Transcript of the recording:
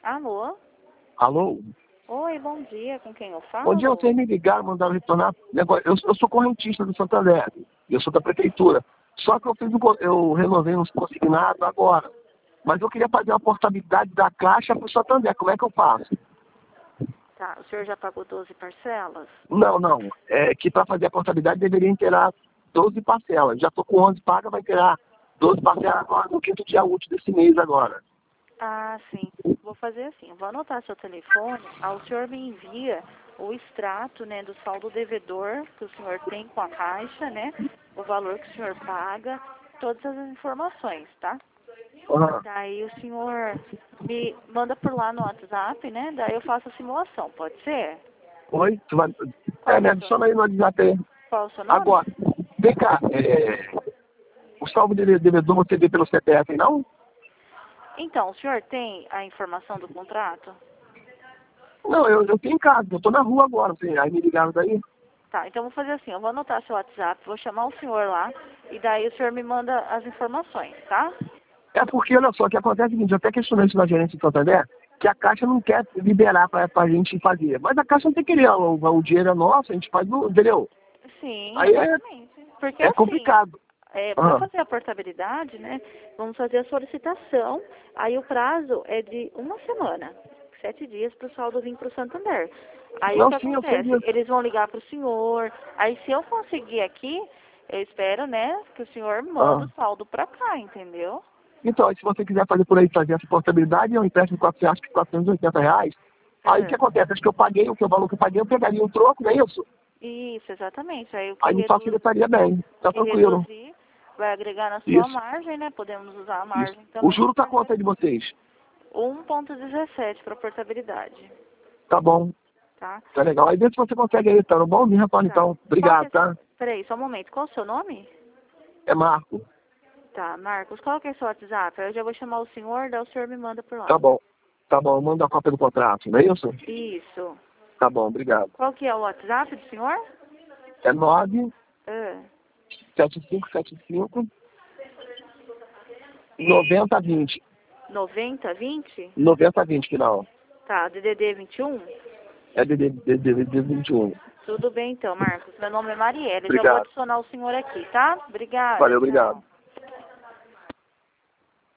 Alô? Alô? Oi, bom dia. Com quem eu falo? Bom dia, vocês me ligaram, mandaram retornar. Eu sou correntista do Santander. Eu sou da prefeitura. Só que eu renovei uns consignados agora. Mas eu queria fazer a portabilidade da Caixa para o Santander. Como é que eu faço? Tá, o senhor já pagou 12 parcelas? Não. É que para fazer a portabilidade deveria inteirar 12 parcelas. Já estou com 11 pagas, vai inteirar 12 parcelas agora no quinto dia útil desse mês agora. Ah, sim. Vou fazer assim, vou anotar seu telefone, o senhor me envia o extrato, né, do saldo devedor que o senhor tem com a Caixa, né, o valor que o senhor paga, todas as informações, tá? Uhum. Daí o senhor me manda por lá no WhatsApp, né, daí eu faço a simulação, pode ser? Oi? Tu vai... Qual Me é o seu, adiciona aí no WhatsApp aí. qual é o seu nome? Agora, vem cá, o saldo devedor você vê pelo CPF, não? Então, o senhor tem a informação do contrato? Não, eu tenho em casa, eu tô na rua agora, assim, aí me ligaram daí. Tá, então vou fazer assim, eu vou anotar seu WhatsApp, vou chamar o senhor lá, e daí o senhor me manda as informações, tá? É porque, olha só, o que acontece é o seguinte, eu até questionei isso na gerência do Santander, que a Caixa não quer liberar pra gente fazer. Mas a Caixa não tem que querer, o dinheiro é nosso, a gente faz, entendeu? Sim, Aí exatamente. Porque é assim, complicado. para Aham. fazer a portabilidade, né, vamos fazer a solicitação, aí o prazo é de uma semana, 7 dias para o saldo vir para o Santander. Aí o Não, que sim, eu sei acontece? disso. Eles vão ligar para o senhor, aí se eu conseguir aqui, eu espero, né, que o senhor manda Ah. o saldo para cá, entendeu? Então, se você quiser fazer por aí, fazer essa portabilidade, é um empréstimo de 480 reais. Aí o que É. acontece? Acho que eu paguei, o valor que eu paguei, eu pegaria um troco, não é isso? Isso, exatamente. Aí o que Aí me facilitaria bem, tá que tranquilo. reduzir vai agregar na sua Isso, margem, né? Podemos usar a isso. margem O também juro e tá fazer quanto aí de vocês? 1,17 para portabilidade, Tá bom, tá? tá legal. Aí vê se você consegue aí, tá bom? Me retorna Tá. então. Qual que Obrigado, é... tá? Peraí, só um momento. Qual o seu nome? É Marco. Tá, Marcos. Qual que é o seu WhatsApp? Eu já vou chamar o senhor, daí o senhor me manda por lá. Tá bom. Tá bom, manda a cópia do contrato, não é isso? Isso. Tá bom, obrigado. Qual que é o WhatsApp do senhor? É 9 Ah, 7575 9020. 9020? 9020 final. Tá, DDD 21? É de 21. Tudo bem então, Marcos. Meu nome é Marielle. Eu já vou Obrigado. adicionar o senhor aqui, tá? Obrigada, Valeu, tchau. obrigado.